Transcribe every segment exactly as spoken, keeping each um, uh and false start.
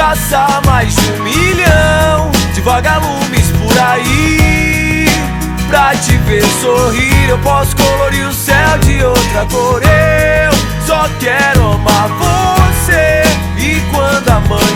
caçar mais de um milhão de vagalumes por aí. Pra te ver sorrir eu posso colorir o céu de outra cor. Eu só quero amar você, e quando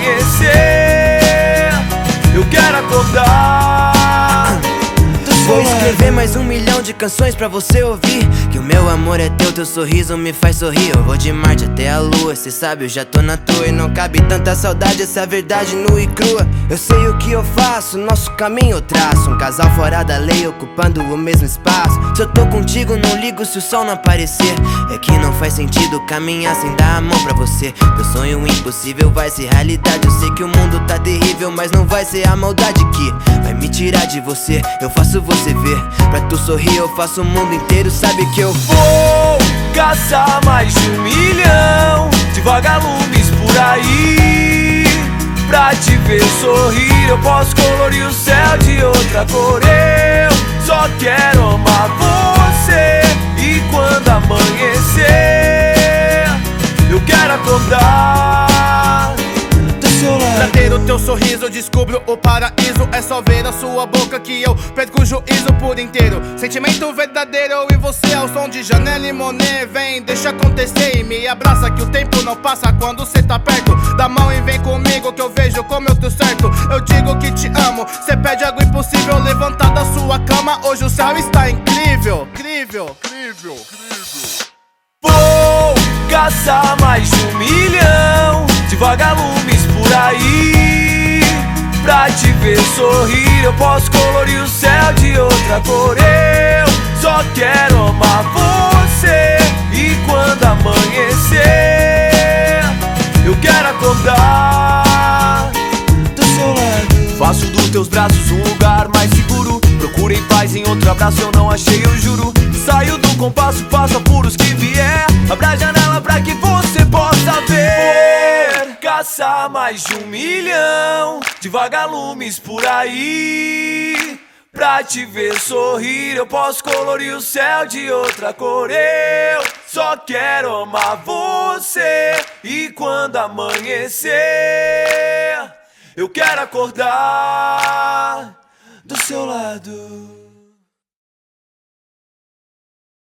amanhecer eu quero acordar. Vou escrever mais um milhão de canções pra você ouvir. Que o meu amor é teu, teu sorriso me faz sorrir. Eu vou de Marte até a lua, cê sabe, eu já tô na tua. E não cabe tanta saudade, essa verdade nua e crua. Eu sei o que eu faço, nosso caminho eu traço. Um casal fora da lei, ocupando o mesmo espaço. Se eu tô contigo, não ligo se o sol não aparecer. É que não faz sentido caminhar sem dar a mão pra você. Teu sonho impossível vai ser realidade. Eu sei que o mundo tá terrível, mas não vai ser a maldade que vai me tirar de você. Eu faço você ver, pra tu sorrir eu faço o mundo inteiro. Sabe que eu vou caçar mais de um milhão de vagalumes por aí. Pra te ver sorrir eu posso colorir o céu de outra cor. Eu só quero amar você, e quando amanhecer eu quero acordar. Pra ter o teu sorriso eu descubro o paraíso. É só ver a sua boca que eu perco o juízo por inteiro. Sentimento verdadeiro e você ao som de Janelle e Monet. Vem, deixa acontecer e me abraça, que o tempo não passa quando cê tá perto. Dá mão e vem comigo que eu vejo como eu tô certo. Eu digo que te amo, cê pede algo impossível. Levantar da sua cama, hoje o céu está incrível. Incrível, incrível, incrível. Vou caçar mais de um milhão de vagalumes por aí. Pra te ver sorrir eu posso colorir o céu de outra cor. Eu só quero amar você, e quando amanhecer eu quero acordar do seu lado. Faço dos teus braços um lugar mais seguro. Procurei paz em outro abraço, eu não achei, eu juro. Saio do compasso, faço apuros que vier. Abra a janela pra que você possa ver. Caçar mais de um milhão de vagalumes por aí. Pra te ver sorrir eu posso colorir o céu de outra cor. Eu só quero amar você, e quando amanhecer eu quero acordar do seu lado.